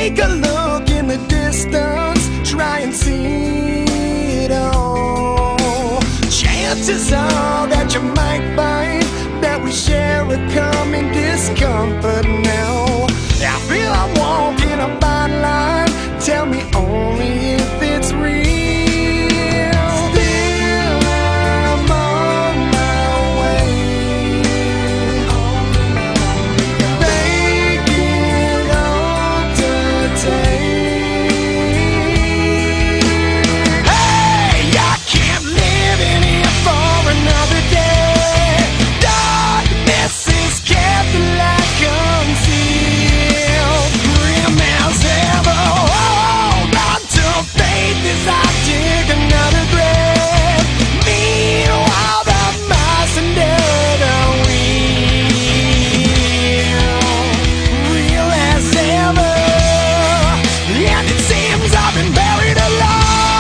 Take a look in the distance, try and see it all. Chances are that you might find that we share a common discomfort now. I feel I'm walking a fine line, tell me only if it's real. Still I'm on my way, make it all to take. Hey, I can't live in here for another day. Darkness is kept the light concealed, grim as ever. Hold on to faith as I dig another grave. Meanwhile, the mice under the wheel, real as ever. And it seems I've been buried alive.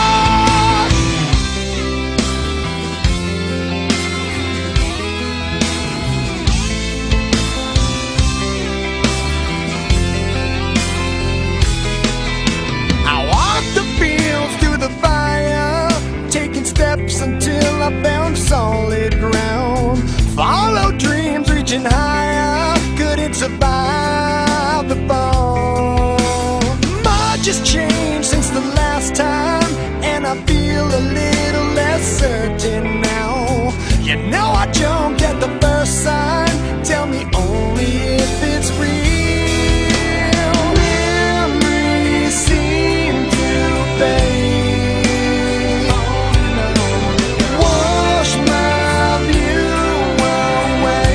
I walked the fields through the fire, taking steps until I found solid ground. Follow dreams reaching higher, couldn't survive the fall. Much has changed since the last time, and I feel a little less certain now. You know I jumped at the first sign, tell me only if it's real. Memories seem to fade, wash my view away.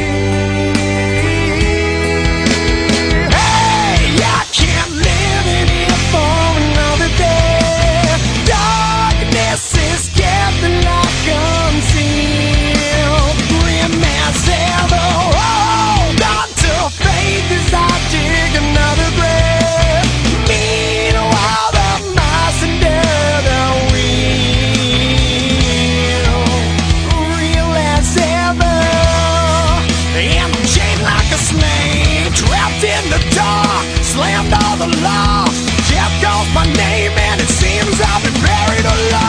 Hey, I can't live in here for another day. Darkness is kept the light concealed, grim as ever. Hold on to faith as I dig another grave. Meanwhile, the mice under the wheel, real as ever. And I'm chained like a slave, trapped in the dark, slammed all the locks. Death calls my name, and it seems I've been buried alive.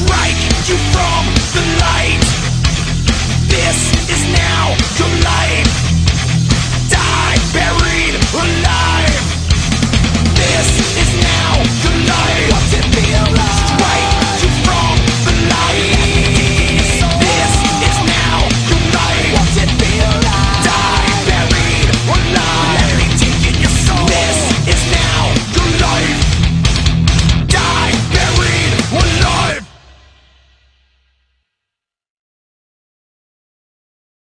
you from the light. This is now your life.